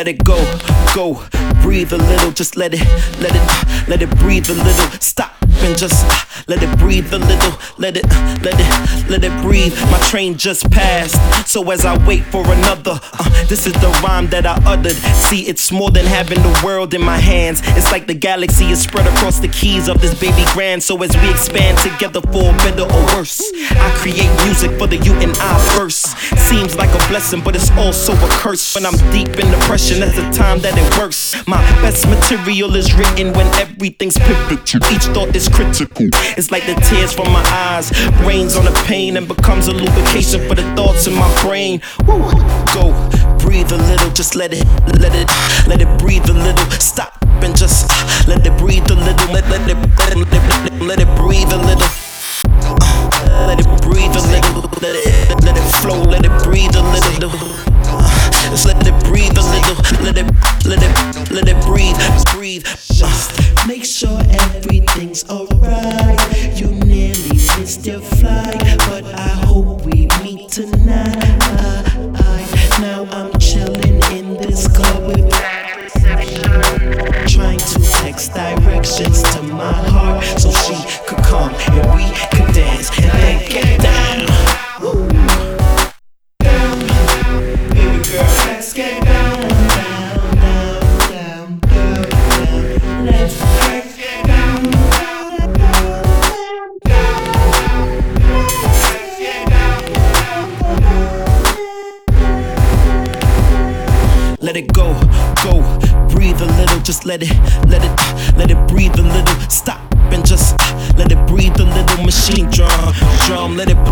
it go, breathe a little, just let it breathe a little, stop and just let it breathe a little, let it breathe. My train just passed, so as I wait for another, this is the rhyme that I uttered. See, it's more than having the world in my hands. It's like the galaxy is spread across the keys of this baby grand. So as we expand together for better or worse, I create music for the you and I first. Seems like a blessing, but it's also a curse. When I'm deep in depression, that's the time that it works. My best material is written when everything's pivotal. Each thought is critical. It's like the tears from my eyes rains on the pain and becomes a lubrication for the thoughts in my brain. Woo. Go, breathe a little, just let it breathe a little. Stop and just let it breathe a little. Let it breathe a little. Let it breathe a little. Let it flow. Let it breathe a little. Just let it breathe a little. Let it breathe. Just make sure everything's alright. You nearly missed your flight, but I hope we meet tonight. Now I'm chilling in this club with bad reception, trying to text directions to my heart so she could come and we could dance and then get down. Woo. Baby girl, let's get down, down, down, down, down. Let's get down, down, down, down. Let's get down. Let it go, breathe a little, just let it breathe a little, stop and just let it breathe a little. Machine drum, let it